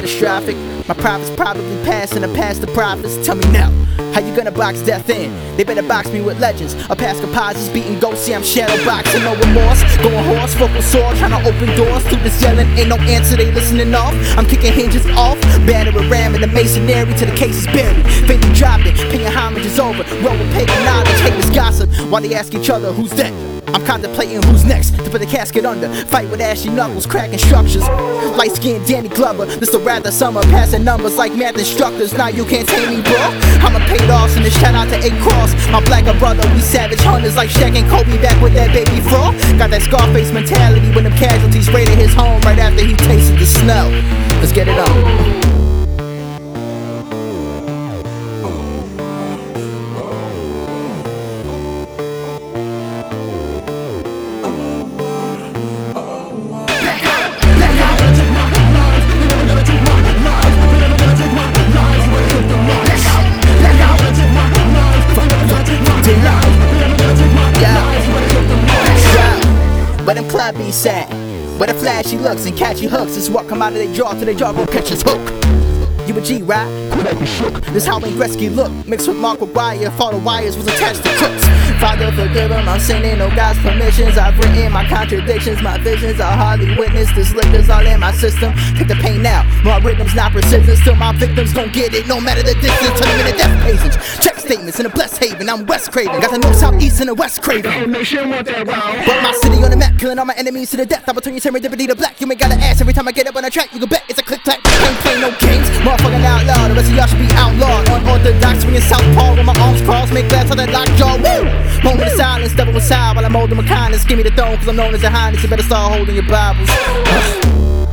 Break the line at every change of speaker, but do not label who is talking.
catastrophic. My profits probably passing or past the profits. Tell me now, how you gonna box death in? They better box me with legends. A past composites beating ghosts, see I'm shadow boxing, no remorse. Going horse, vocal sword, trying to open doors. Students yelling, ain't no answer, they listening off. I'm kicking hinges off, battering ram in the masonry till the case is buried. Faintly dropped it, paying homage is over. Roll with pagan knowledge, haters gossip while they ask each other who's that. I'm contemplating who's next to put the casket under. Fight with ashy knuckles, cracking structures. Light skinned Danny Glover, this a rather summer. Passing numbers like math instructors. Now you can't tame me, bro. I'm a paid off, and a shout out to A-Cross. My blacker brother, we savage hunters like Shaq and Kobe back with that baby fro. Got that Scarface mentality when them casualties raided his home right after he tasted the smell. Let's get it on. Where them club beats at? Where the flashy looks and catchy hooks is what come out of their jaw till they jaw will catch his hook. You a G, right? This how Wayne Gretzky look. Mixed with Mark McGuire, thought the wires was attached to crooks. Father forgive him, I'm sinning, no God's permissions. I've written my contradictions, my visions are hardly witnessed. This liquor's all in my system. Take the pain out, my rhythm's not precision. Still my victims gon' get it, no matter the distance. Turn them into death patients. Check statements in a blessed haven, I'm West Craven. Got the north, south, east, and the west Craven. Put my city on the map, killing all my enemies to the death. I will turn your serendipity to black. You ain't gotta ask every time I get up on a track. You can bet it's a click clack. Ain't play no games, motherfucking outlaw. The rest of y'all should be outlawed. Unorthodox, swinging southpaw with my arms crossed. Make glass on that lockjaw. Woo! Moment of silence, devil aside while I'm holding my kindness. Give me the throne, cause I'm known as a highness. You better start holding your Bibles.